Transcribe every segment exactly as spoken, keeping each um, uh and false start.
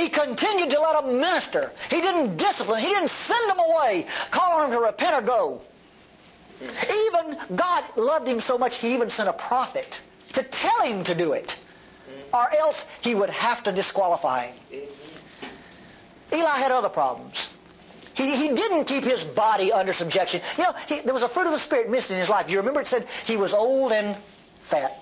He continued to let them minister. He didn't discipline. He didn't send them away, calling them to repent or go. Even God loved him so much, he even sent a prophet to tell him to do it, or else he would have to disqualify him. Eli had other problems. He, he didn't keep his body under subjection. You know, he, there was a fruit of the Spirit missing in his life. You remember it said he was old and fat.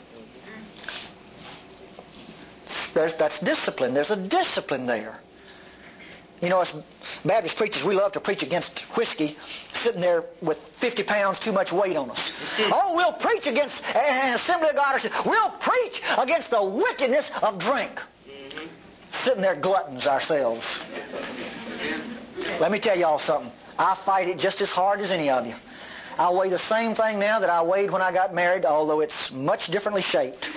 There's, that's discipline. There's a discipline there. You know, as Baptist preachers, we love to preach against whiskey, sitting there with fifty pounds too much weight on us. Oh, we'll preach against an Assembly of God. We'll preach against the wickedness of drink. Mm-hmm. Sitting there gluttons ourselves. Let me tell y'all something. I fight it just as hard as any of you. I weigh the same thing now that I weighed when I got married, although it's much differently shaped.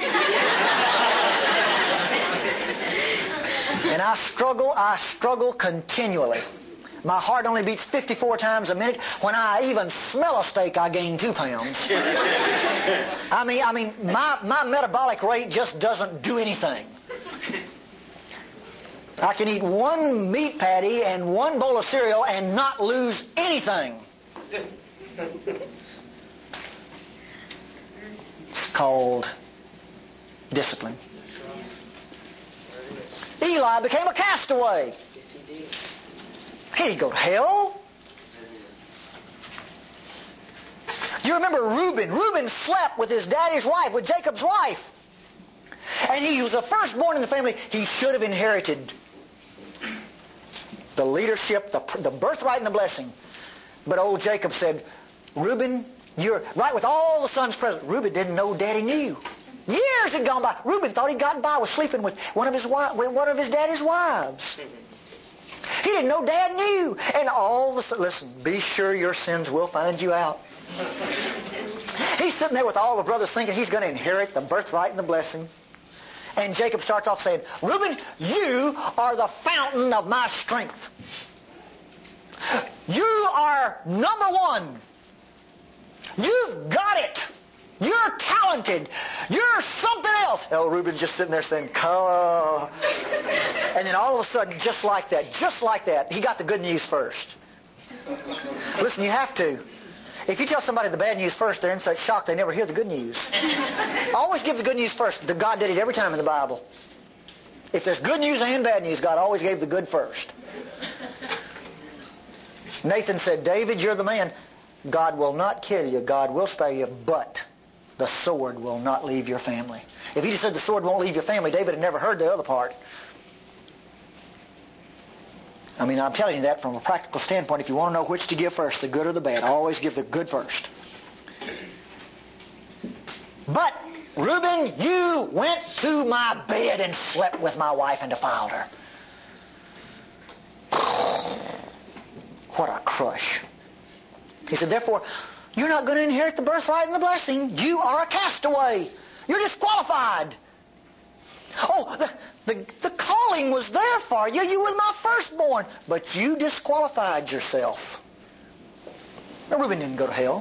And I struggle, I struggle continually. My heart only beats fifty-four times a minute. When I even smell a steak, I gain two pounds. I mean, I mean, my, my metabolic rate just doesn't do anything. I can eat one meat patty and one bowl of cereal and not lose anything. It's called discipline. Eli became a castaway. He didn't go to hell. You remember Reuben? Reuben slept with his daddy's wife, with Jacob's wife. And he was the firstborn in the family. He should have inherited the leadership, the, the birthright and the blessing. But old Jacob said, Reuben, you're right with all the sons present. Reuben didn't know Daddy knew. Years had gone by. Reuben thought he'd gotten by with sleeping with one of his with one of his daddy's wives. He didn't know Dad knew. And all the listen, be sure your sins will find you out. He's sitting there with all the brothers thinking he's going to inherit the birthright and the blessing. And Jacob starts off saying, Reuben, you are the fountain of my strength. You are number one. You've got it. You're talented. You're something else. Oh, Reuben's just sitting there saying, oh. And then all of a sudden, just like that, just like that, he got the good news first. Listen, you have to. If you tell somebody the bad news first, they're in such shock they never hear the good news. Always give the good news first. God did it every time in the Bible. If there's good news and bad news, God always gave the good first. Nathan said, David, you're the man. God will not kill you. God will spare you, but the sword will not leave your family. If he just said the sword won't leave your family, David had never heard the other part. I mean, I'm telling you that from a practical standpoint. If you want to know which to give first, the good or the bad, always give the good first. But, Reuben, you went to my bed and slept with my wife and defiled her. What a crush. He said, therefore, you're not going to inherit the birthright and the blessing. You are a castaway. You're disqualified. Oh, the, the, the calling was there for you. You were my firstborn. But you disqualified yourself. Now, Reuben didn't go to hell.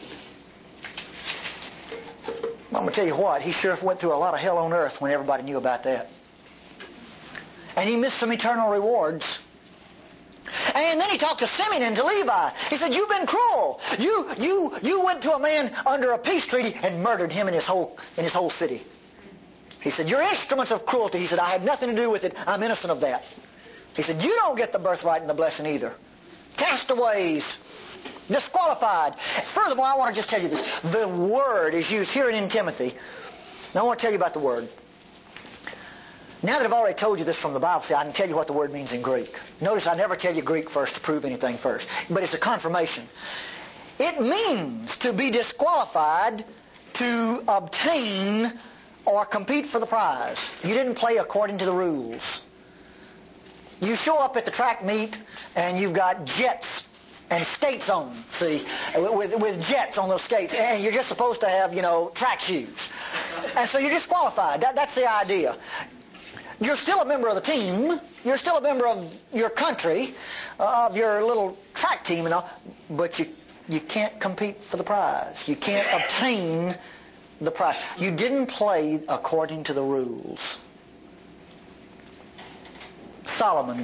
I'm going to tell you what, he sure went through a lot of hell on earth when everybody knew about that. And he missed some eternal rewards. And then he talked to Simeon and to Levi. He said, you've been cruel. You you you went to a man under a peace treaty and murdered him in his whole in his whole city. He said, you're instruments of cruelty. He said, I had nothing to do with it. I'm innocent of that. He said, you don't get the birthright and the blessing either. Castaways. Disqualified. Furthermore, I want to just tell you this. The word is used here in Timothy. Now I want to tell you about the word. Now that I've already told you this from the Bible, see, I can tell you what the word means in Greek. Notice I never tell you Greek first to prove anything first. But it's a confirmation. It means to be disqualified to obtain or compete for the prize. You didn't play according to the rules. You show up at the track meet and you've got jets and skates on, see, with, with jets on those skates. And you're just supposed to have, you know, track shoes. And so you're disqualified. That, that's the idea. You're still a member of the team. You're still a member of your country, uh, of your little track team and all, but you you can't compete for the prize. You can't obtain the prize. You didn't play according to the rules. Solomon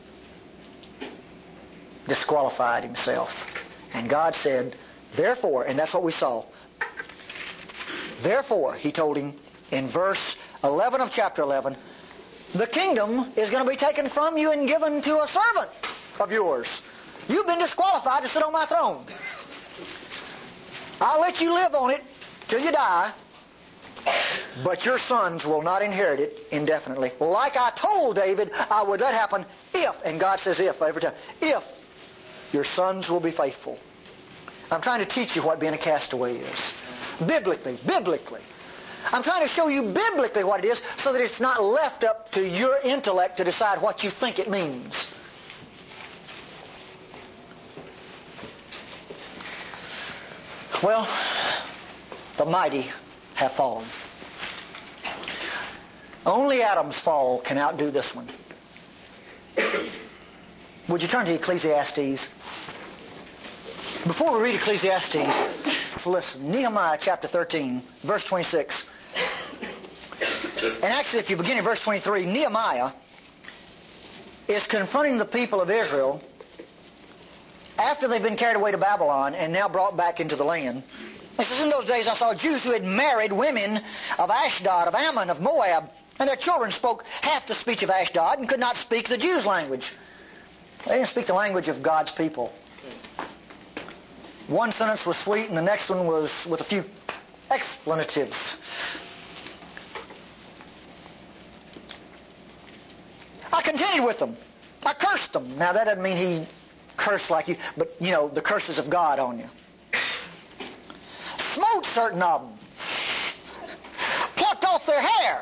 disqualified himself. And God said, therefore, and that's what we saw, therefore, he told him in verse eleven of chapter eleven, the kingdom is going to be taken from you and given to a servant of yours. You've been disqualified to sit on my throne. I'll let you live on it till you die, but your sons will not inherit it indefinitely. Like I told David, I would let happen if, and God says if every time, if your sons will be faithful. I'm trying to teach you what being a castaway is. Biblically, biblically. I'm trying to show you biblically what it is so that it's not left up to your intellect to decide what you think it means. Well, the mighty have fallen. Only Adam's fall can outdo this one. Would you turn to Ecclesiastes? Before we read Ecclesiastes, listen, Nehemiah chapter thirteen, verse twenty-six. And actually, if you begin in verse twenty-three, Nehemiah is confronting the people of Israel after they've been carried away to Babylon and now brought back into the land. It says, in those days I saw Jews who had married women of Ashdod, of Ammon, of Moab, and their children spoke half the speech of Ashdod and could not speak the Jews' language. They didn't speak the language of God's people. One sentence was sweet and the next one was with a few explanatives. I contended with them. I cursed them. Now that doesn't mean he cursed like you, but you know, the curses of God on you. Smote certain of them. Plucked off their hair.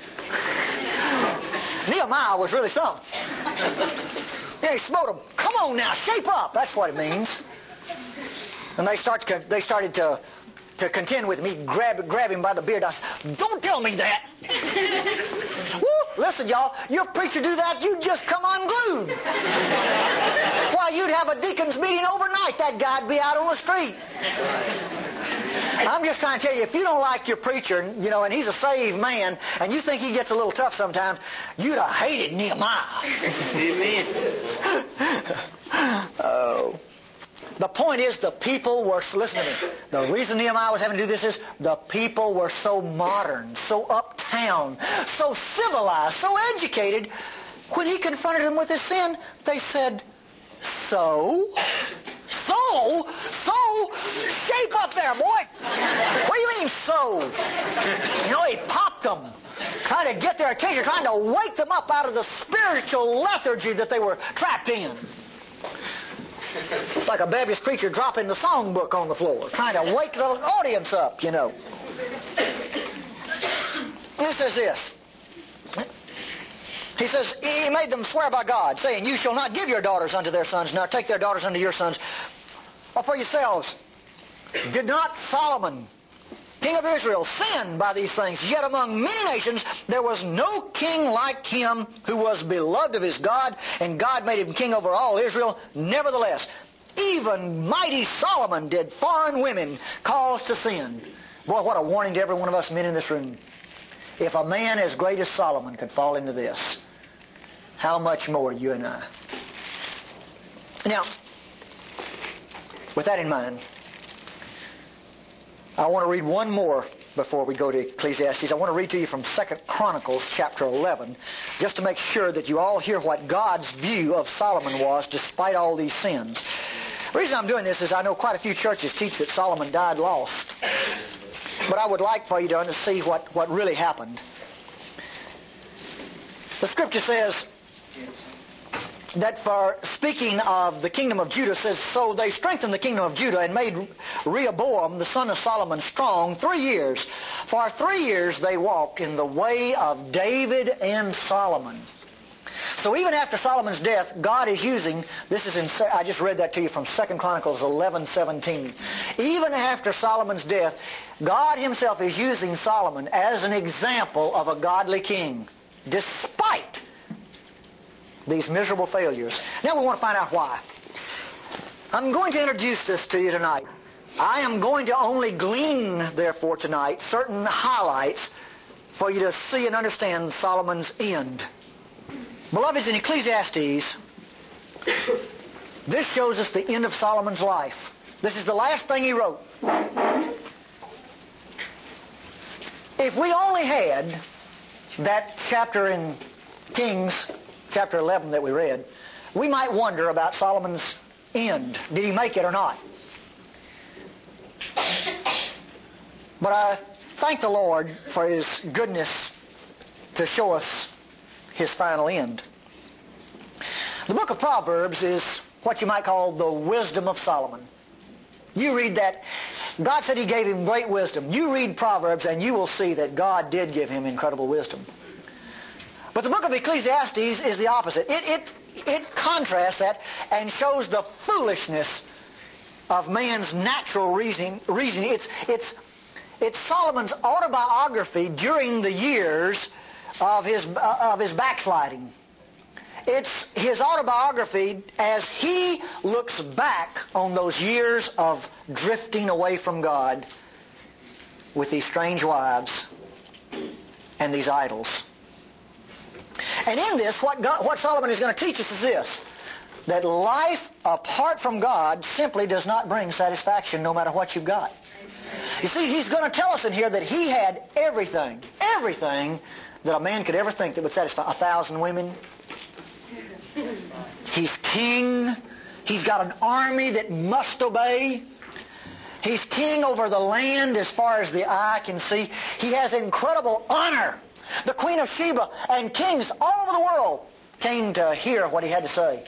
Nehemiah was really something. Yeah, he smote them. Come on now, shape up. That's what it means. And they start. To, they started to to contend with me. Grab grab him by the beard. I said, "Don't tell me that." Woo, listen, y'all. Your preacher do that, you'd just come unglued. Why, you'd have a deacon's meeting overnight. That guy'd be out on the street. I'm just trying to tell you, if you don't like your preacher, you know, and he's a saved man, and you think he gets a little tough sometimes, you'd have hated Nehemiah. Amen. Oh. The point is, the people were, listen to me, the reason Nehemiah was having to do this is the people were so modern, so uptown, so civilized, so educated. When he confronted them with his sin, they said, so? So? So? Shape up there, boy! What do you mean, so? You know, he popped them, trying to get their attention, trying to wake them up out of the spiritual lethargy that they were trapped in. It's like a Baptist preacher dropping the songbook on the floor, trying to wake the audience up, you know. He says this. He says, he made them swear by God, saying, you shall not give your daughters unto their sons, nor take their daughters unto your sons, or for yourselves. Did not Solomon, king of Israel, sin by these things? Yet among many nations there was no king like him who was beloved of his God, and God made him king over all Israel. Nevertheless, even mighty Solomon did foreign women cause to sin. Boy, what a warning to every one of us men in this room. If a man as great as Solomon could fall into this, how much more you and I? Now, with that in mind, I want to read one more before we go to Ecclesiastes. I want to read to you from Second Chronicles chapter eleven, just to make sure that you all hear what God's view of Solomon was despite all these sins. The reason I'm doing this is I know quite a few churches teach that Solomon died lost. But I would like for you to see what, what really happened. The scripture says that for speaking of the kingdom of Judah, says, so they strengthened the kingdom of Judah and made Rehoboam, the son of Solomon, strong three years. For three years they walked in the way of David and Solomon. So even after Solomon's death, God is using, this is in, I just read that to you from Second Chronicles eleven seventeen. Even after Solomon's death, God himself is using Solomon as an example of a godly king, despite these miserable failures. Now we want to find out why. I'm going to introduce this to you tonight. I am going to only glean, therefore, tonight, certain highlights for you to see and understand Solomon's end. Beloved, in Ecclesiastes, this shows us the end of Solomon's life. This is the last thing he wrote. If we only had that chapter in Kings, chapter eleven that we read, we might wonder about Solomon's end. Did he make it or not? But I thank the Lord for His goodness to show us His final end. The book of Proverbs is what you might call the wisdom of Solomon. You read that. God said He gave him great wisdom. You read Proverbs and you will see that God did give him incredible wisdom. But the book of Ecclesiastes is the opposite. It, it, it contrasts that and shows the foolishness of man's natural reasoning. reasoning. It's, it's, it's Solomon's autobiography during the years of his, uh, of his backsliding. It's his autobiography as he looks back on those years of drifting away from God with these strange wives and these idols. And in this, what, God, what Solomon is going to teach us is this, that life apart from God simply does not bring satisfaction no matter what you've got. You see, he's going to tell us in here that he had everything, everything that a man could ever think that would satisfy. A thousand women. He's king. He's got an army that must obey. He's king over the land as far as the eye can see. He has incredible honor. The Queen of Sheba and kings all over the world came to hear what he had to say.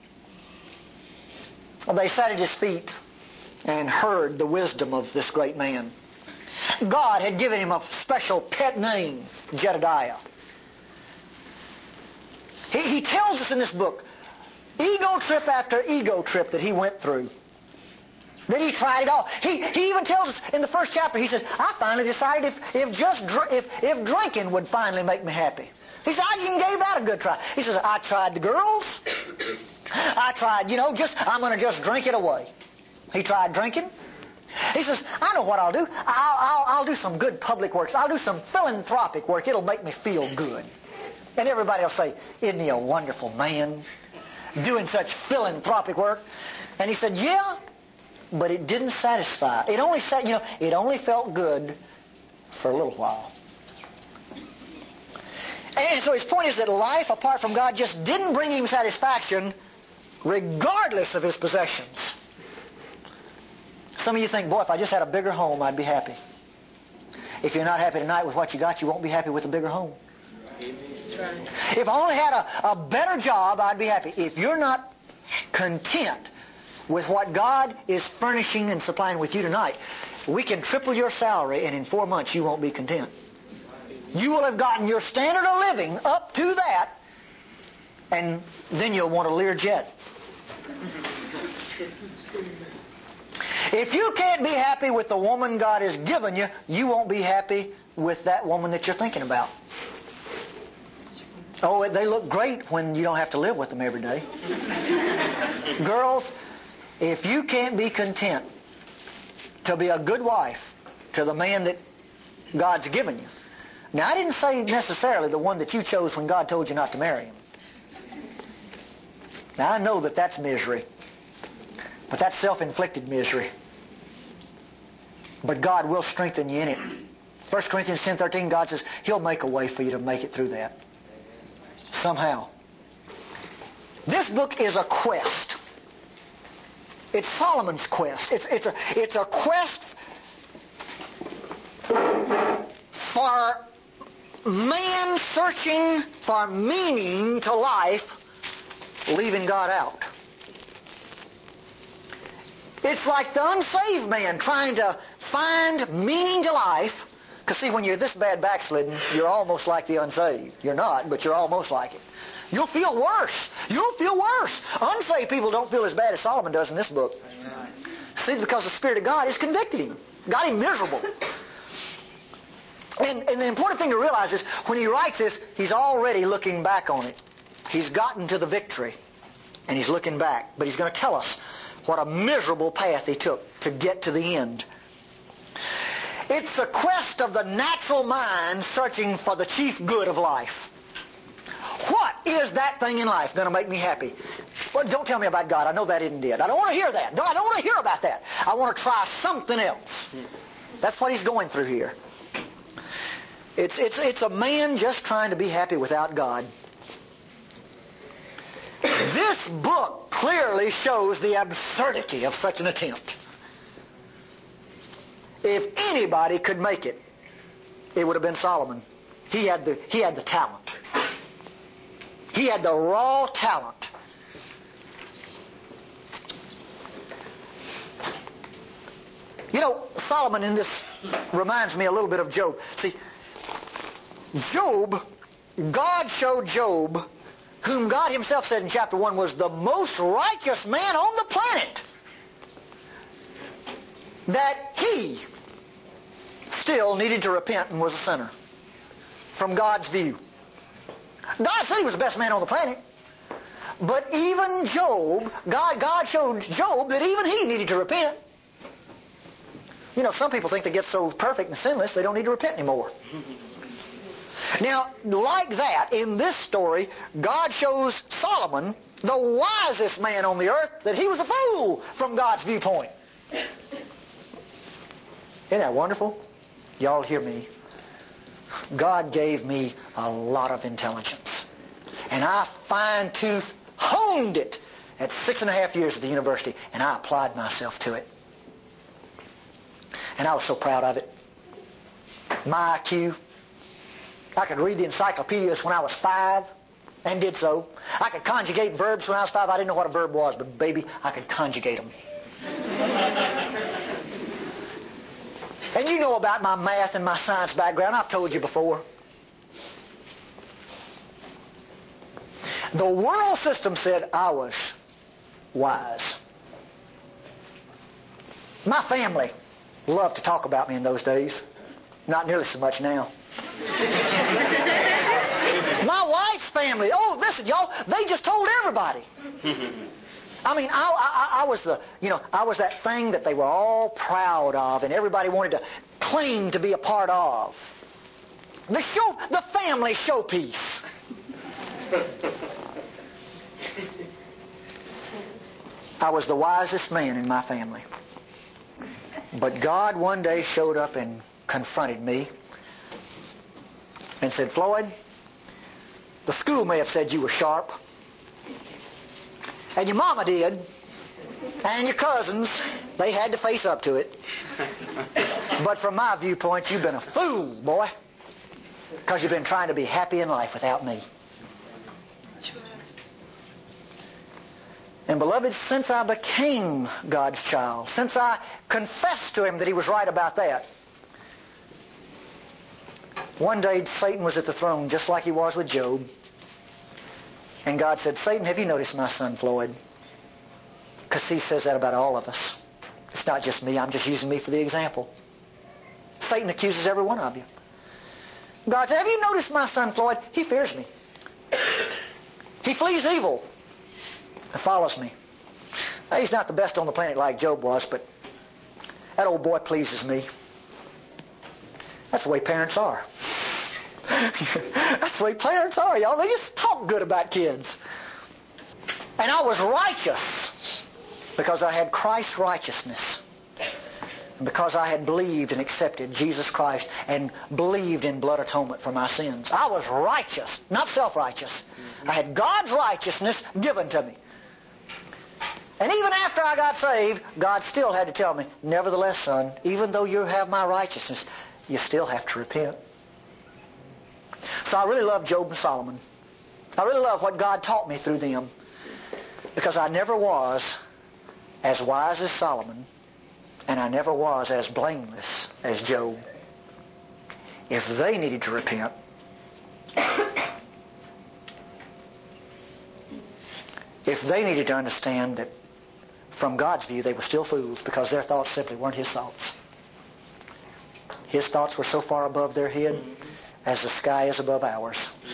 Well, they sat at his feet and heard the wisdom of this great man. God had given him a special pet name, Jedediah. He, he tells us in this book, ego trip after ego trip that he went through. That he tried it all. He, he even tells us in the first chapter, he says, I finally decided if, if just dr- if, if drinking would finally make me happy. He said, I even gave that a good try. He says, I tried the girls. I tried, you know, just, I'm going to just drink it away. He tried drinking. He says, I know what I'll do. I'll, I'll, I'll do some good public works. I'll do some philanthropic work. It'll make me feel good. And everybody will say, isn't he a wonderful man doing such philanthropic work? And he said, yeah, but it didn't satisfy. It only sat, you know, it only felt good for a little while. And so his point is that life apart from God just didn't bring him satisfaction regardless of his possessions. Some of you think, boy, if I just had a bigger home, I'd be happy. If you're not happy tonight with what you got, you won't be happy with a bigger home. If I only had a, a better job, I'd be happy. If you're not content with what God is furnishing and supplying with you tonight, we can triple your salary, and in four months you won't be content. You will have gotten your standard of living up to that, and then you'll want a Learjet. If you can't be happy with the woman God has given you, you won't be happy with that woman that you're thinking about. Oh, they look great when you don't have to live with them every day. Girls, if you can't be content to be a good wife to the man that God's given you. Now, I didn't say necessarily the one that you chose when God told you not to marry him. Now, I know that that's misery. But that's self-inflicted misery. But God will strengthen you in it. First Corinthians ten thirteen, God says He'll make a way for you to make it through that. Somehow. This book is a quest. It's Solomon's quest. It's, it's, a, it's a quest for man searching for meaning to life, leaving God out. It's like the unsaved man trying to find meaning to life. Because see, when you're this bad backslidden, you're almost like the unsaved. You're not, but you're almost like it. You'll feel worse. You'll feel worse. Unsaved people don't feel as bad as Solomon does in this book. See, because the Spirit of God has convicted him. Got him miserable. And, and the important thing to realize is, when he writes this, he's already looking back on it. He's gotten to the victory. And he's looking back. But he's going to tell us what a miserable path he took to get to the end. It's the quest of the natural mind searching for the chief good of life. What is that thing in life going to make me happy? Well, don't tell me about God. I know that isn't it. I don't want to hear that. I don't want to hear about that. I want to try something else. That's what he's going through here. It's, it's, it's a man just trying to be happy without God. This book clearly shows the absurdity of such an attempt. If anybody could make it, it would have been Solomon. He had the, he had the talent. He had the raw talent. You know, Solomon in this reminds me a little bit of Job. See, Job, God showed Job, whom God himself said in chapter one was the most righteous man on the planet, that he still needed to repent and was a sinner from God's view. God said he was the best man on the planet. But even Job, God, God showed Job that even he needed to repent. You know, some people think they get so perfect and sinless they don't need to repent anymore. Now, like that, in this story, God shows Solomon, the wisest man on the earth, that he was a fool from God's viewpoint. Isn't that wonderful? Y'all hear me? God gave me a lot of intelligence. And I fine-tooth honed it at six and a half years at the university, and I applied myself to it. And I was so proud of it. My I Q. I could read the encyclopedias when I was five, and did so. I could conjugate verbs when I was five. I didn't know what a verb was, but baby, I could conjugate them. And you know about my math and my science background. I've told you before. The world system said I was wise. My family loved to talk about me in those days. Not nearly so much now. My wife's family, oh, listen, y'all, they just told everybody. I mean, I, I, I was the, you know, I was that thing that they were all proud of, and everybody wanted to claim to be a part of. The show, the family showpiece. I was the wisest man in my family. But God one day showed up and confronted me and said, Floyd, the school may have said you were sharp, and your mama did, and your cousins, they had to face up to it. But from my viewpoint, you've been a fool, boy, because you've been trying to be happy in life without me. And beloved, since I became God's child, since I confessed to Him that He was right about that, one day Satan was at the throne just like he was with Job. And God said, Satan, have you noticed my son Floyd? Because He says that about all of us. It's not just me. I'm just using me for the example. Satan accuses every one of you. God said, have you noticed my son Floyd? He fears me. He flees evil and follows me. Now, he's not the best on the planet like Job was, but that old boy pleases me. That's the way parents are. That's the way parents are, y'all. They just talk good about kids. And I was righteous because I had Christ's righteousness. And because I had believed and accepted Jesus Christ and believed in blood atonement for my sins. I was righteous, not self-righteous. I had God's righteousness given to me. And even after I got saved, God still had to tell me, nevertheless, son, even though you have my righteousness, you still have to repent. So I really love Job and Solomon. I really love what God taught me through them. Because I never was as wise as Solomon, and I never was as blameless as Job. If they needed to repent, if they needed to understand that from God's view they were still fools because their thoughts simply weren't His thoughts. His thoughts were so far above their head as the sky is above ours.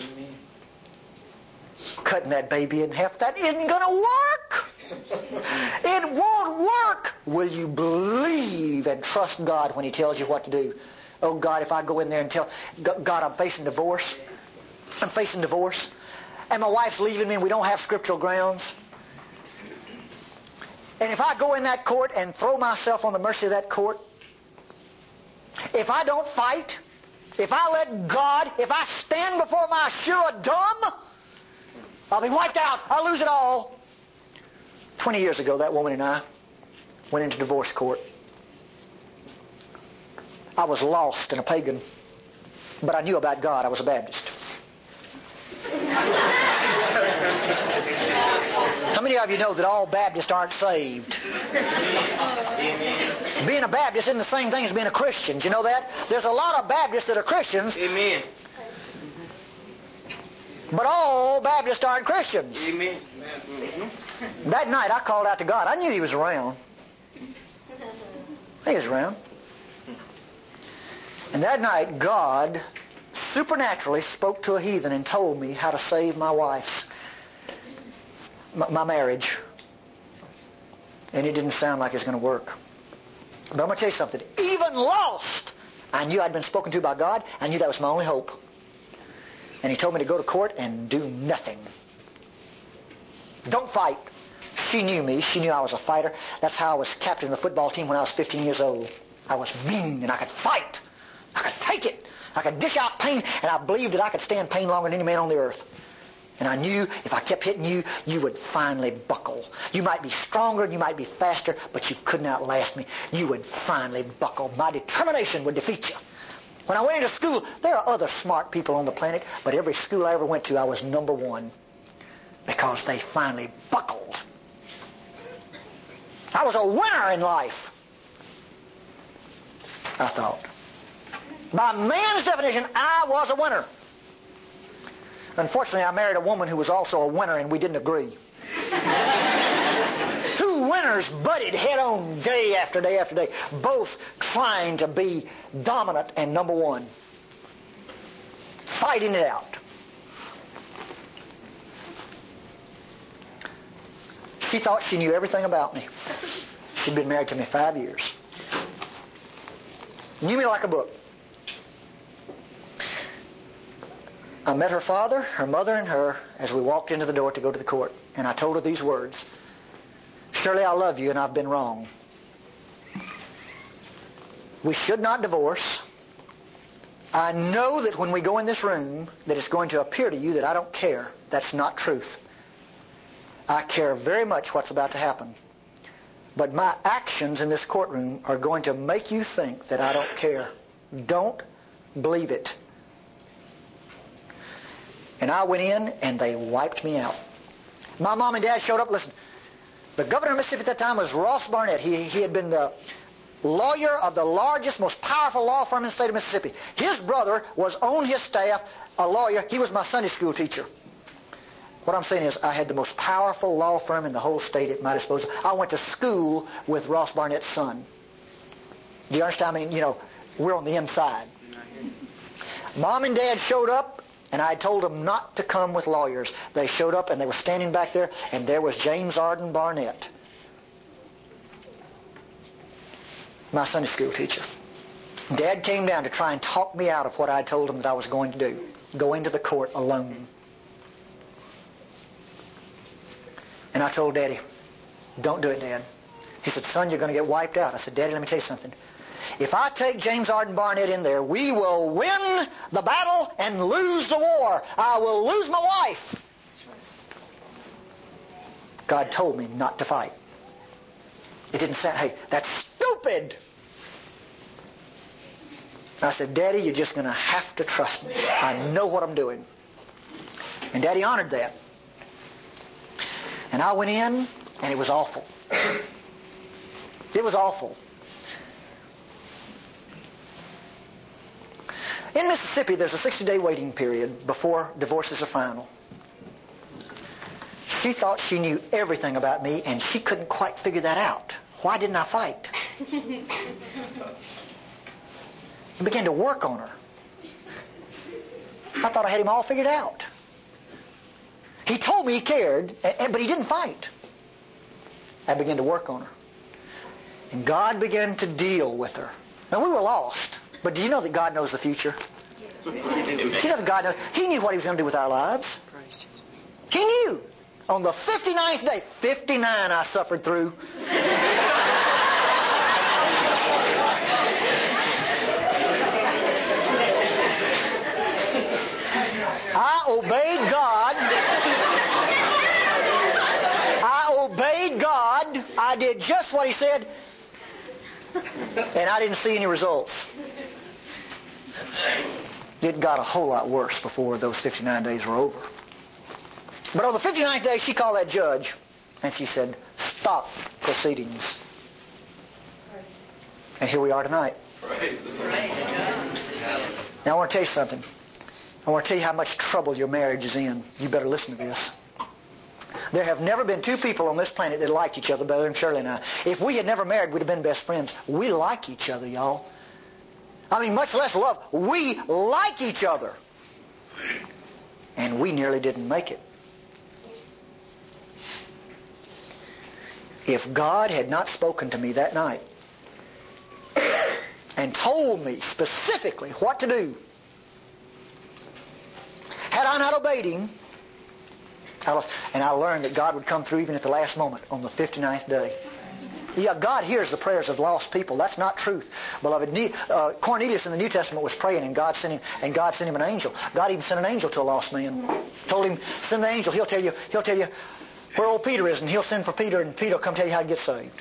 Cutting that baby in half, that isn't going to work. It won't work. Will you believe and trust God when He tells you what to do? Oh God, if I go in there and tell God I'm facing divorce, I'm facing divorce, and my wife's leaving me and we don't have scriptural grounds. And if I go in that court and throw myself on the mercy of that court, if I don't fight, if I let God, if I stand before my sure dumb, I'll be wiped out. I'll lose it all. Twenty years ago, that woman and I went into divorce court. I was lost and a pagan, but I knew about God. I was a Baptist. How many of you know that all Baptists aren't saved? Being a Baptist isn't the same thing as being a Christian. Do you know that? There's a lot of Baptists that are Christians. Amen. But all Baptists aren't Christians. Amen. That night I called out to God. I knew He was around. He was around. And that night God supernaturally spoke to a heathen and told me how to save my wife's, my, my marriage. And it didn't sound like it was going to work. But I'm going to tell you something. Even lost, I knew I'd been spoken to by God. I knew that was my only hope. And He told me to go to court and do nothing. Don't fight. She knew me. She knew I was a fighter. That's how I was captain of the football team when I was fifteen years old. I was mean and I could fight. I could take it. I could dish out pain, and I believed that I could stand pain longer than any man on the earth. And I knew if I kept hitting you, you would finally buckle. You might be stronger, you might be faster, but you couldn't outlast me. You would finally buckle. My determination would defeat you. When I went into school, there are other smart people on the planet, but every school I ever went to, I was number one. Because they finally buckled. I was a winner in life, I thought. By man's definition, I was a winner. Unfortunately, I married a woman who was also a winner, and we didn't agree. Two winners butted head on day after day after day, both trying to be dominant and number one. Fighting it out. She thought she knew everything about me. She'd been married to me five years. Knew me like a book. I met her father, her mother, and her as we walked into the door to go to the court. And I told her these words. Shirley, I love you and I've been wrong. We should not divorce. I know that when we go in this room that it's going to appear to you that I don't care. That's not truth. I care very much what's about to happen. But my actions in this courtroom are going to make you think that I don't care. Don't believe it. And I went in and they wiped me out. My mom and dad showed up. Listen, the governor of Mississippi at that time was Ross Barnett. He, he had been the lawyer of the largest, most powerful law firm in the state of Mississippi. His brother was on his staff, a lawyer. He was my Sunday school teacher. What I'm saying is I had the most powerful law firm in the whole state at my disposal. I went to school with Ross Barnett's son. Do you understand? I mean, you know, we're on the inside. Mom and Dad showed up, and I told them not to come with lawyers. They showed up, and they were standing back there, and there was James Arden Barnett, my Sunday school teacher. Dad came down to try and talk me out of what I told him that I was going to do, go into the court alone. And I told Daddy, don't do it, Dad. He said, son, you're going to get wiped out. I said, Daddy, let me tell you something. If I take James Arden Barnett in there, we will win the battle and lose the war. I will lose my wife. God told me not to fight. It didn't say, hey, that's stupid. I said, Daddy, you're just going to have to trust me. I know what I'm doing. And Daddy honored that. And I went in, and it was awful. It was awful. In Mississippi, there's a sixty-day waiting period before divorces are final. She thought she knew everything about me, and she couldn't quite figure that out. Why didn't I fight? I began to work on her. I thought I had him all figured out. He told me he cared, but he didn't fight. I began to work on her. And God began to deal with her. Now, we were lost. But do you know that God knows the future? He knows God knows. He knew what He was going to do with our lives. He knew. On the fifty-ninth day, fifty-nine I suffered through. I obeyed God. I obeyed God. I did just what He said. And I didn't see any results. It got a whole lot worse before those fifty-nine days were over. But on the fifty-ninth day, she called that judge, and she said, stop proceedings. And here we are tonight. Now I want to tell you something. I want to tell you how much trouble your marriage is in. You better listen to this. There have never been two people on this planet that liked each other better than Shirley and I. If we had never married, we'd have been best friends. We like each other, y'all. I mean, much less love. We like each other. And we nearly didn't make it. If God had not spoken to me that night and told me specifically what to do, had I not obeyed Him, I lost, and I learned that God would come through even at the last moment on the fifty-ninth day. Yeah, God hears the prayers of lost people. That's not truth, beloved. Uh, Cornelius in the New Testament was praying, and God sent him, and God sent him an angel. God even sent an angel to a lost man. Told him, send the angel. He'll tell you. He'll tell you where old Peter is, and he'll send for Peter, and Peter will come tell you how to get saved.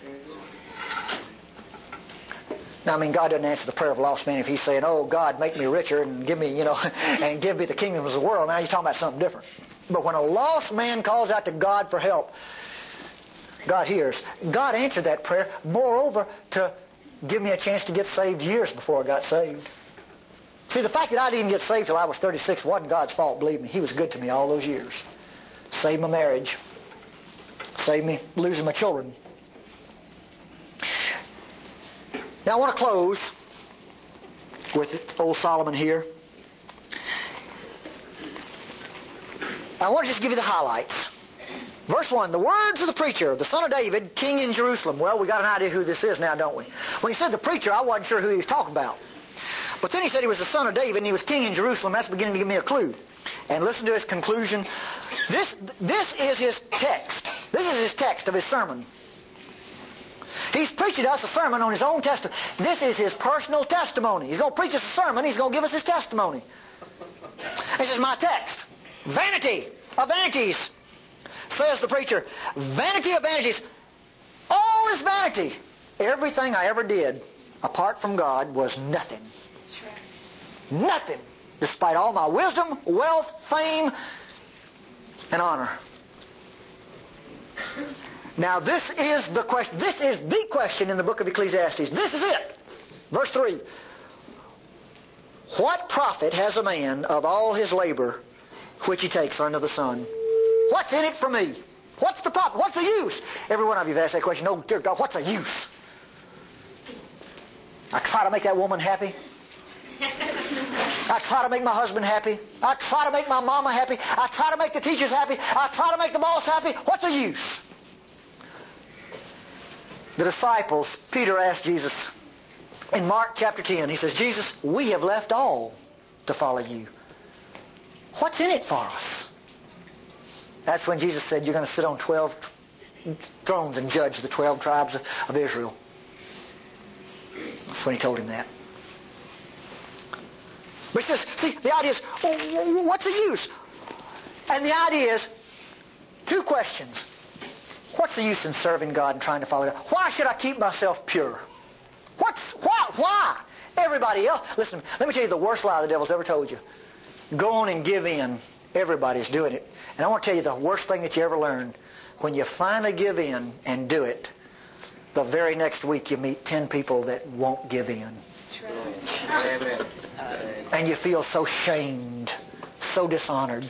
Now, I mean, God doesn't answer the prayer of a lost man if He's saying, "Oh, God, make me richer and give me, you know, and give me the kingdoms of the world." Now you're talking about something different. But when a lost man calls out to God for help, God hears. God answered that prayer, moreover, to give me a chance to get saved years before I got saved. See, the fact that I didn't get saved till I was thirty-six wasn't God's fault, believe me. He was good to me all those years. Saved my marriage. Saved me losing my children. Now I want to close with old Solomon here. I want to just give you the highlights. Verse one, the words of the preacher, the son of David, king in Jerusalem. Well, we got an idea who this is now, don't we? When he said the preacher, I wasn't sure who he was talking about. But then he said he was the son of David and he was king in Jerusalem. That's beginning to give me a clue. And listen to his conclusion. This, this is his text. This is his text of his sermon. He's preaching to us a sermon on his own testimony. This is his personal testimony. He's going to preach us a sermon. He's going to give us his testimony. This is my text. Vanity of vanities, says the preacher. Vanity of vanities. All is vanity. Everything I ever did apart from God was nothing. Nothing. Despite all my wisdom, wealth, fame, and honor. Now this is the question. This is the question in the book of Ecclesiastes. This is it. Verse three. What profit has a man of all his labor which he takes under the sun? What's in it for me? What's the profit? What's the use? Every one of you have asked that question. Oh, dear God, what's the use? I try to make that woman happy. I try to make my husband happy. I try to make my mama happy. I try to make the teachers happy. I try to make the boss happy. What's the use? The disciples, Peter asked Jesus in Mark chapter ten, he says, Jesus, we have left all to follow you. What's in it for us? That's when Jesus said, you're going to sit on twelve thrones and judge the twelve tribes of, of Israel. That's when he told him that. But he says, see, the idea is, well, what's the use? And the idea is, two questions. What's the use in serving God and trying to follow God? Why should I keep myself pure? What's, why? Why? Everybody else. Listen, let me tell you the worst lie the devil's ever told you. Go on and give in. Everybody's doing it. And I want to tell you the worst thing that you ever learned. When you finally give in and do it, the very next week you meet ten people that won't give in. Amen. And you feel so shamed, so dishonored.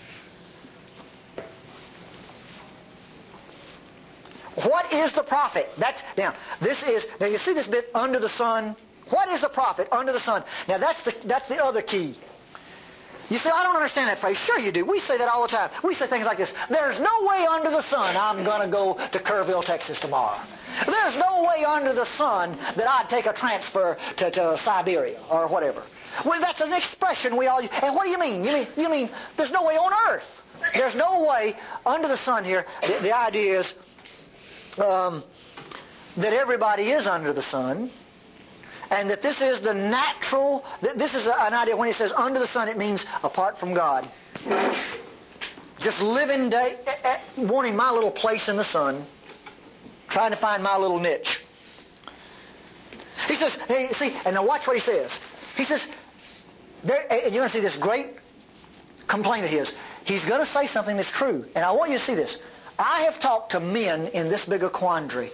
What is the profit? That's now. This is now. You see this bit under the sun. What is the profit under the sun? Now that's the that's the other key. You say, I don't understand that phrase. Sure you do. We say that all the time. We say things like this. There's no way under the sun I'm going to go to Kerrville, Texas tomorrow. There's no no way under the sun that I'd take a transfer to, to Siberia or whatever. Well, that's an expression we all use. And what do you mean? You mean, you mean there's no way on earth. There's no way under the sun here. The, the idea is um, that everybody is under the sun, and that this is the natural, this is an idea. When he says under the sun, it means apart from God. Just living day, wanting my little place in the sun, trying to find my little niche. He says, hey, see, and now watch what he says. He says, there, and you're going to see this great complaint of his. He's going to say something that's true. And I want you to see this. I have talked to men in this bigger quandary.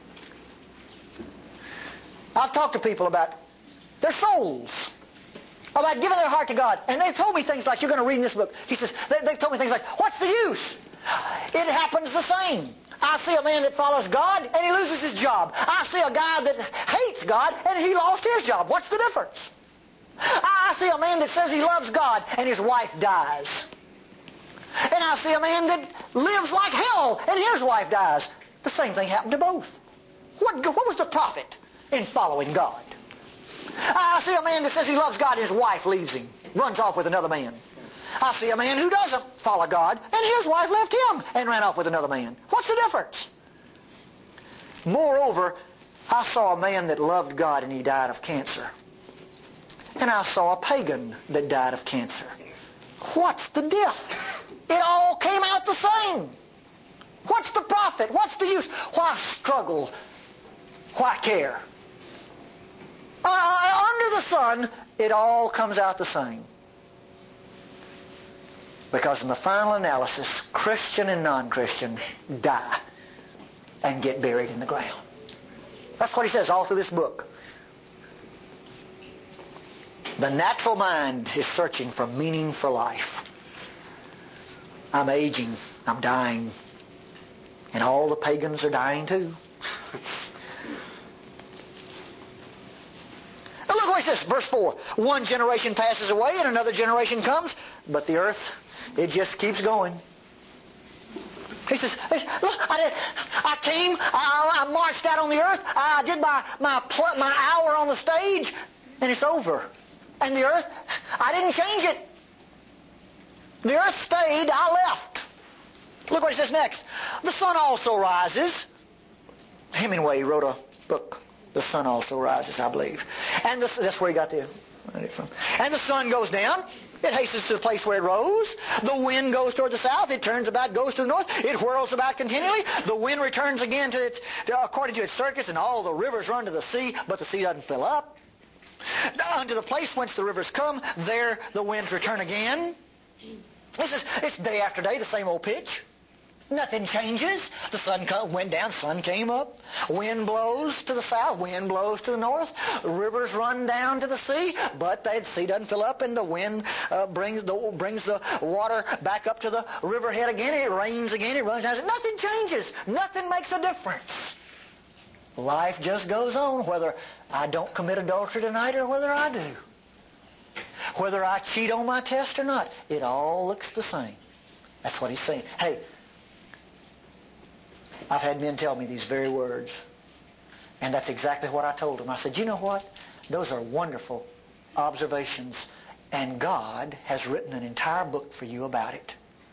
I've talked to people about their souls, about giving their heart to God. And they've told me things like, you're going to read in this book. He says, they, they've told me things like, what's the use? It happens the same. I see a man that follows God and he loses his job. I see a guy that hates God and he lost his job. What's the difference? I see a man that says he loves God and his wife dies. And I see a man that lives like hell and his wife dies. The same thing happened to both. What, what was the profit in following God? I see a man that says he loves God and his wife leaves him, runs off with another man. I see a man who doesn't follow God and his wife left him and ran off with another man. What's the difference? Moreover, I saw a man that loved God and he died of cancer. And I saw a pagan that died of cancer. What's the diff? It all came out the same. What's the profit? What's the use? Why struggle? Why care? Uh, under the sun, it all comes out the same. Because in the final analysis, Christian and non-Christian die and get buried in the ground. That's what he says all through this book. The natural mind is searching for meaning for life. I'm aging. I'm dying. And all the pagans are dying too. Now look what he says, verse four. One generation passes away and another generation comes, but the earth, it just keeps going. He says, look, I, did, I came, I, I marched out on the earth, I did my, my, my hour on the stage, and it's over. And the earth, I didn't change it. The earth stayed, I left. Look what he says next. The sun also rises. Hemingway wrote a book, The Sun Also Rises, I believe. And the, that's where he got the from. And the sun goes down. It hastens to the place where it rose. The wind goes toward the south. It turns about, goes to the north. It whirls about continually. The wind returns again to its, to, according to its circuits, and all the rivers run to the sea, but the sea doesn't fill up. Unto the place whence the rivers come, there the winds return again. This is, it's day after day, the same old pitch. Nothing changes. The sun come, went down, sun came up. Wind blows to the south, wind blows to the north. Rivers run down to the sea, but the sea doesn't fill up, and the wind uh, brings the brings the water back up to the riverhead again. It rains again. It runs down. Nothing changes. Nothing makes a difference. Life just goes on, whether I don't commit adultery tonight or whether I do. Whether I cheat on my test or not. It all looks the same. That's what he's saying. Hey, I've had men tell me these very words. And that's exactly what I told them. I said, you know what? Those are wonderful observations. And God has written an entire book for you about it.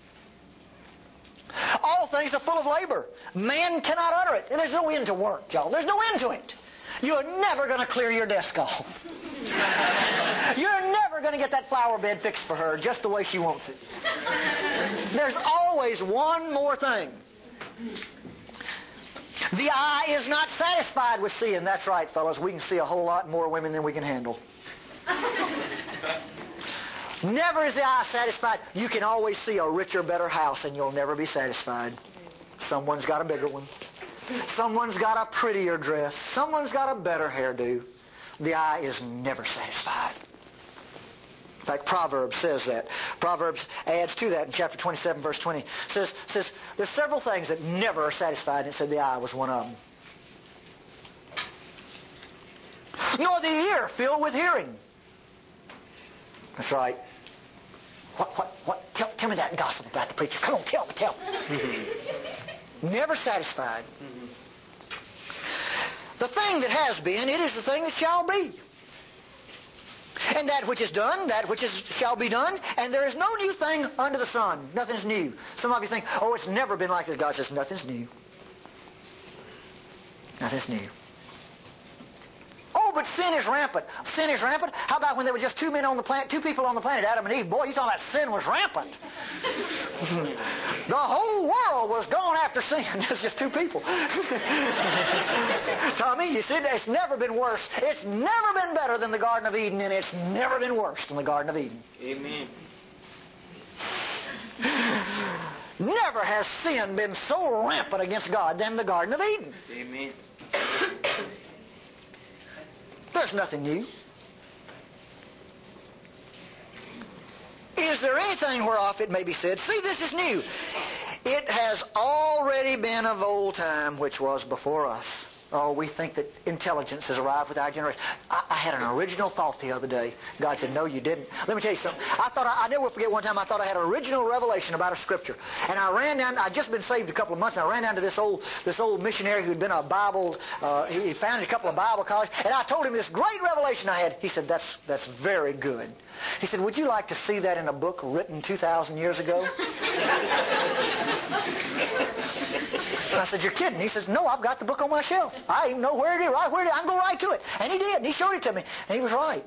All things are full of labor. Man cannot utter it. And there's no end to work, y'all. There's no end to it. You're never going to clear your desk off. You're never going to get that flower bed fixed for her just the way she wants it. There's always one more thing. The eye is not satisfied with seeing. That's right, fellas. We can see a whole lot more women than we can handle. Never is the eye satisfied. You can always see a richer, better house, and you'll never be satisfied. Someone's got a bigger one. Someone's got a prettier dress. Someone's got a better hairdo. The eye is never satisfied. In fact, Proverbs says that. Proverbs adds to that in chapter twenty-seven, verse twenty. It says, says, there's several things that never are satisfied, and it said the eye was one of them. Nor the ear filled with hearing. That's right. What, what, what? Tell, tell me that gossip about the preacher. Come on, tell me, tell me. Never satisfied. The thing that has been, it is the thing that shall be. And that which is done, that which is shall be done, and there is no new thing under the sun. Nothing's new. Some of you think, oh, it's never been like this. God says, nothing's new. Nothing's new. Oh, but sin is rampant. Sin is rampant. How about when there were just two men on the planet, two people on the planet, Adam and Eve? Boy, you talking about sin was rampant. The whole world was going after sin. There's just two people. Tommy, you said it's never been worse. It's never been better than the Garden of Eden, and it's never been worse than the Garden of Eden. Amen. Never has sin been so rampant against God than the Garden of Eden. Amen. There's nothing new. Is there anything whereof it may be said, see, this is new? It has already been of old time, which was before us. Oh, we think that intelligence has arrived with our generation. I, I had an original thought the other day. God said, no, you didn't. Let me tell you something. I thought, I, I never will forget one time I thought I had an original revelation about a scripture. And I ran down, I'd just been saved a couple of months, and I ran down to this old this old missionary who'd been a Bible, uh, he, he founded a couple of Bible colleges, and I told him this great revelation I had. He said, that's, that's very good. He said, would you like to see that in a book written two thousand years ago? I said, you're kidding. He says, no, I've got the book on my shelf. I even know where it is, right where it is. I can go right to it. And he did, and he showed it to me, and he was right.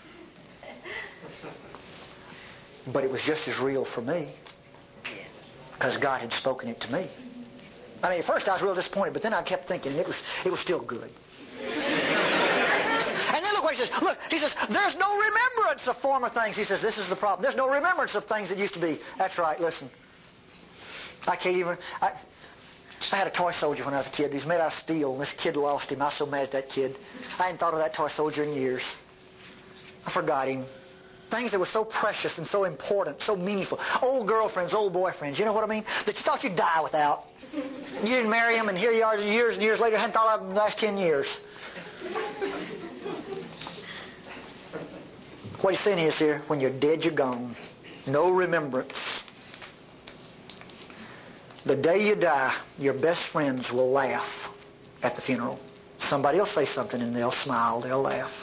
But it was just as real for me, because God had spoken it to me. I mean, at first I was real disappointed, but then I kept thinking it was it was still good. And then look what he says. Look, he says, there's no remembrance of former things. He says, this is the problem. There's no remembrance of things that used to be. That's right, listen. I can't even... I, I had a toy soldier when I was a kid. He was made out of steel, and this kid lost him. I was so mad at that kid. I hadn't thought of that toy soldier in years. I forgot him. Things that were so precious and so important, so meaningful. Old girlfriends, old boyfriends, you know what I mean? That you thought you'd die without. You didn't marry them, and here you are years and years later, hadn't thought of them in the last ten years. What he's saying is here, when you're dead, you're gone. No remembrance. The day you die, your best friends will laugh at the funeral. Somebody will say something and they'll smile, they'll laugh.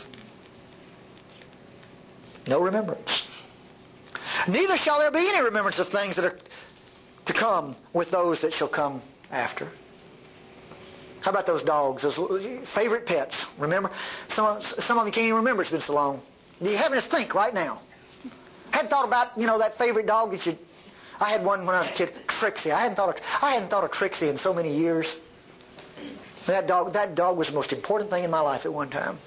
No remembrance. Neither shall there be any remembrance of things that are to come with those that shall come after. How about those dogs, those favorite pets? Remember? Some, some of you can't even remember, it's been so long. You're having to think right now. Hadn't thought about, you know, that favorite dog that you... I had one when I was a kid, Trixie. I hadn't thought of, I hadn't thought of Trixie in so many years. That dog, that dog was the most important thing in my life at one time.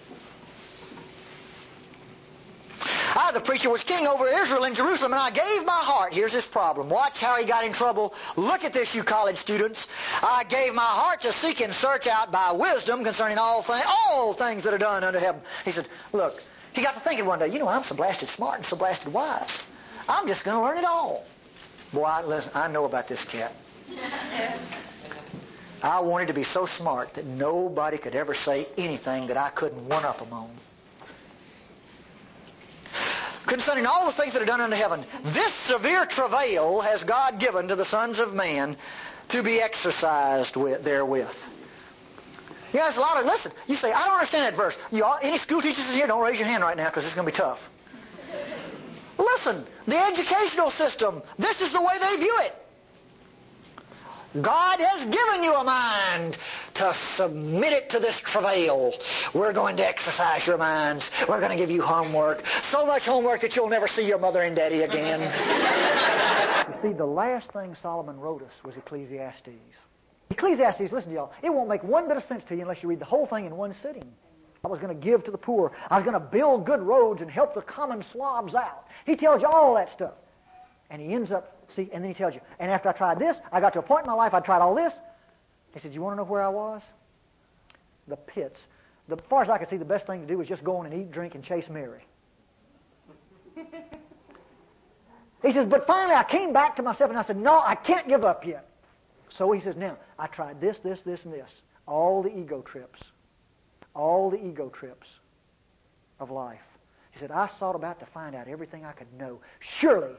I, the preacher, was king over Israel in Jerusalem, and I gave my heart. Here's his problem. Watch how he got in trouble. Look at this, you college students. I gave my heart to seek and search out by wisdom concerning all things, all things that are done under heaven. He said, look, he got to thinking one day, you know, I'm so blasted smart and so blasted wise. I'm just going to learn it all. Boy, I, listen, I know about this cat. I wanted to be so smart that nobody could ever say anything that I couldn't one-up them on. Concerning all the things that are done under heaven, this severe travail has God given to the sons of man to be exercised with, therewith. Yeah, there's a lot of, listen, you say, I don't understand that verse. You all, any school teachers in here, don't raise your hand right now because it's going to be tough. Listen, the educational system, this is the way they view it. God has given you a mind to submit it to this travail. We're going to exercise your minds. We're going to give you homework. So much homework that you'll never see your mother and daddy again. You see, the last thing Solomon wrote us was Ecclesiastes. Ecclesiastes, listen to y'all, it won't make one bit of sense to you unless you read the whole thing in one sitting. I was going to give to the poor. I was going to build good roads and help the common slobs out. He tells you all that stuff. And he ends up, see, and then he tells you, and after I tried this, I got to a point in my life, I tried all this. He said, you want to know where I was? The pits. The, as far as I could see, the best thing to do was just go on and eat, drink, and chase Mary. He says, but finally I came back to myself and I said, no, I can't give up yet. So he says, now, I tried this, this, this, and this. All the ego trips. All the ego trips of life. He said, I sought about to find out everything I could know. Surely,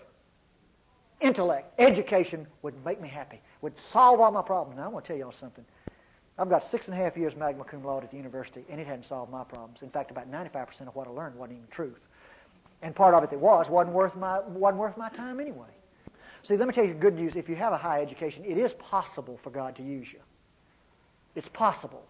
intellect, education would make me happy, would solve all my problems. Now, I'm going to tell y'all something. I've got six and a half years magna cum laude at the university, and it hadn't solved my problems. In fact, about ninety-five percent of what I learned wasn't even truth. And part of it that was wasn't worth my wasn't worth my time anyway. See, let me tell you the good news. If you have a high education, it is possible for God to use you. It's possible.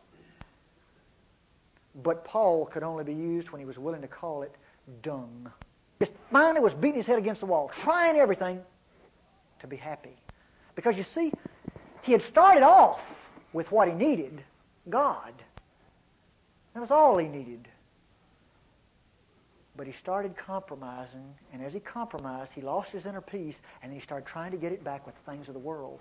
But Paul could only be used when he was willing to call it dung. He finally was beating his head against the wall, trying everything to be happy. Because you see, he had started off with what he needed, God. That was all he needed. But he started compromising, and as he compromised, he lost his inner peace, and he started trying to get it back with the things of the world.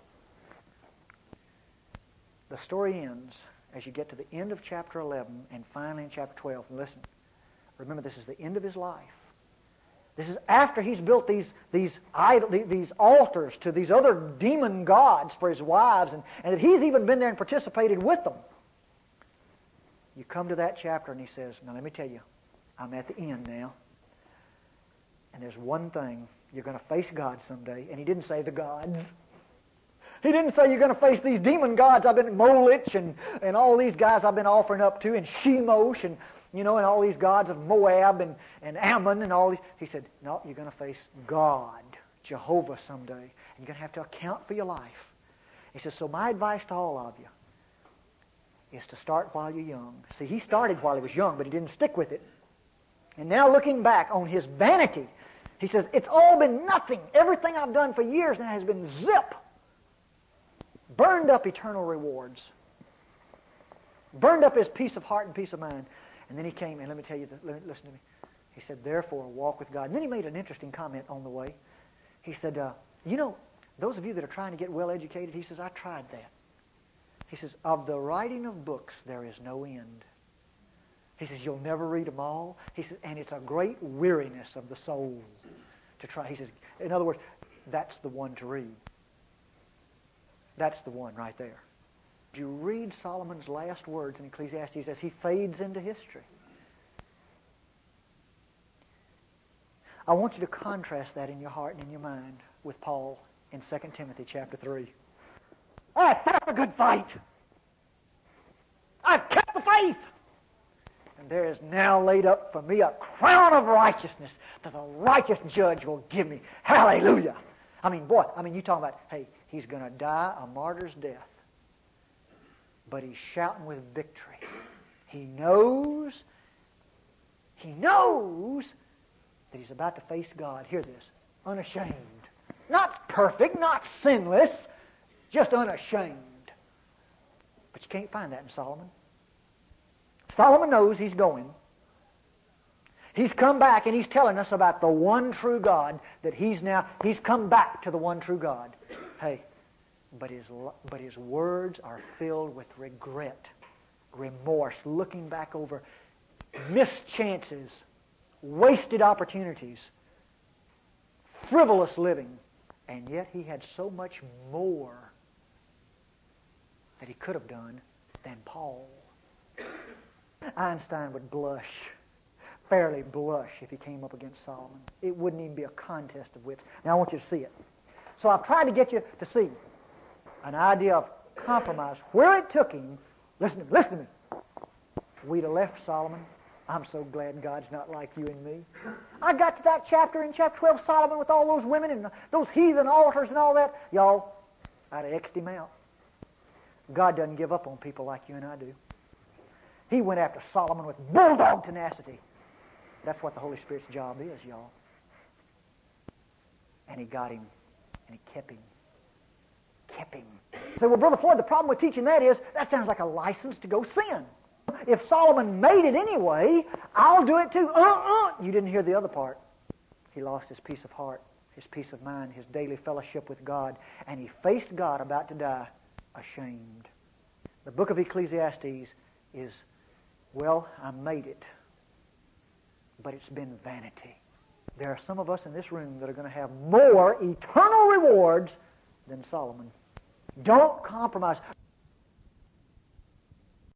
The story ends as you get to the end of chapter eleven and finally in chapter twelve. And listen, remember, this is the end of his life. This is after he's built these these idol, these altars to these other demon gods for his wives, and, and that he's even been there and participated with them. You come to that chapter and he says, now let me tell you, I'm at the end now. And there's one thing, you're going to face God someday. And he didn't say the gods. He didn't say you're going to face these demon gods I've been, Molich and, and all these guys I've been offering up to, and Shemosh and, you know, and all these gods of Moab and, and Ammon and all these. He said, no, you're going to face God, Jehovah someday. And you're going to have to account for your life. He says, so my advice to all of you is to start while you're young. See, he started while he was young, but he didn't stick with it. And now looking back on his vanity, he says, it's all been nothing. Everything I've done for years now has been zip. Burned up eternal rewards. Burned up his peace of heart and peace of mind. And then he came, and let me tell you, listen to me. He said, therefore, walk with God. And then he made an interesting comment on the way. He said, uh, you know, those of you that are trying to get well educated, he says, I tried that. He says, of the writing of books, there is no end. He says, you'll never read them all. He says, and it's a great weariness of the soul to try. He says, in other words, that's the one to read. That's the one right there. You read Solomon's last words in Ecclesiastes as he fades into history. I want you to contrast that in your heart and in your mind with Paul in Second Timothy chapter three. I fought a good fight. I've kept the faith. And there is now laid up for me a crown of righteousness that the righteous judge will give me. Hallelujah. I mean, boy, I mean, you talking about, hey, he's going to die a martyr's death. But he's shouting with victory. He knows, he knows that he's about to face God. Hear this. Unashamed. Not perfect, not sinless, just unashamed. But you can't find that in Solomon. Solomon knows he's going. He's come back and he's telling us about the one true God, that he's now, he's come back to the one true God. Hey, but his, but his words are filled with regret, remorse, looking back over missed chances, wasted opportunities, frivolous living, and yet he had so much more that he could have done than Paul. Einstein would blush, fairly blush, if he came up against Solomon. It wouldn't even be a contest of wits. Now I want you to see it. So I've tried to get you to see an idea of compromise, where it took him. Listen to me, listen to me. We'd have left Solomon. I'm so glad God's not like you and me. I got to that chapter in chapter twelve, Solomon, with all those women and those heathen altars and all that. Y'all, I'd have X'd him out. God doesn't give up on people like you and I do. He went after Solomon with bulldog tenacity. That's what the Holy Spirit's job is, y'all. And he got him, and he kept him. Kept him. So, well, Brother Floyd, the problem with teaching that is, that sounds like a license to go sin. If Solomon made it anyway, I'll do it too. Uh-uh. You didn't hear the other part. He lost his peace of heart, his peace of mind, his daily fellowship with God, and he faced God about to die ashamed. The book of Ecclesiastes is, well, I made it, but it's been vanity. There are some of us in this room that are going to have more eternal rewards than Solomon. Don't compromise.